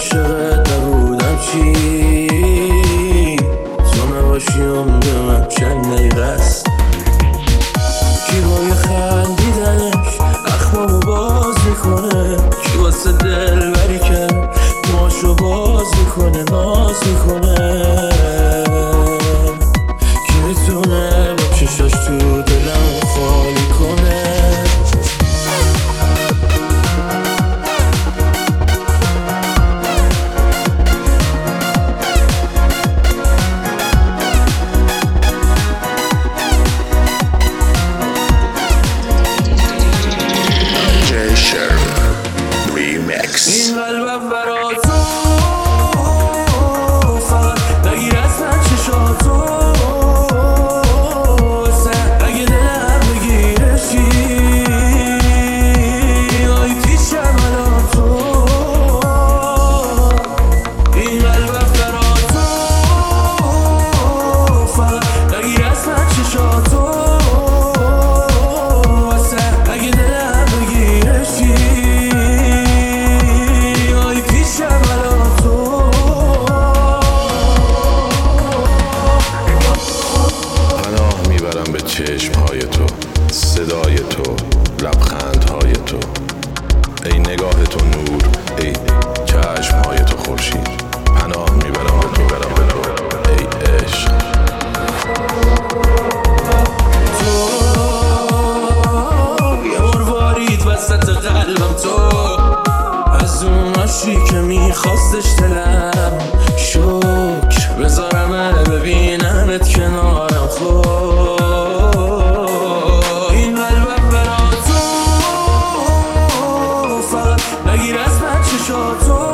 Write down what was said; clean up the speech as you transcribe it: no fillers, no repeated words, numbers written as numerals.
عاشقت نبودم چی تو نباشی عمر من چند دقیقه است. کی خندیدنش اخمامو باز میکنه، کی واسه دل بری کرد ماشو باز میکنه ناز میکنه، کی میتونه با چشاش تو دلم خالی کنه. این قلبم برا تو فقط بگیر از من چشاتو، اگه دلم بگیرشی آی پیشم الان تو. این قلبم برا تو فقط بگیر از من چشاتو، اگه دلم بگیرشی به چشمهای تو، صدای تو، لبخندهای تو، ای نگاه تو نور، ای چشمهای تو خورشید. پناه میبرم به تو، ای عشق. تو یه مروارید وسط قلبم، تو از اون عاشقی که میخواستش دلم، شکر بذارم ببینمت کنارم. خب این قلبم برا تو فقط بگیر از من چشاتو،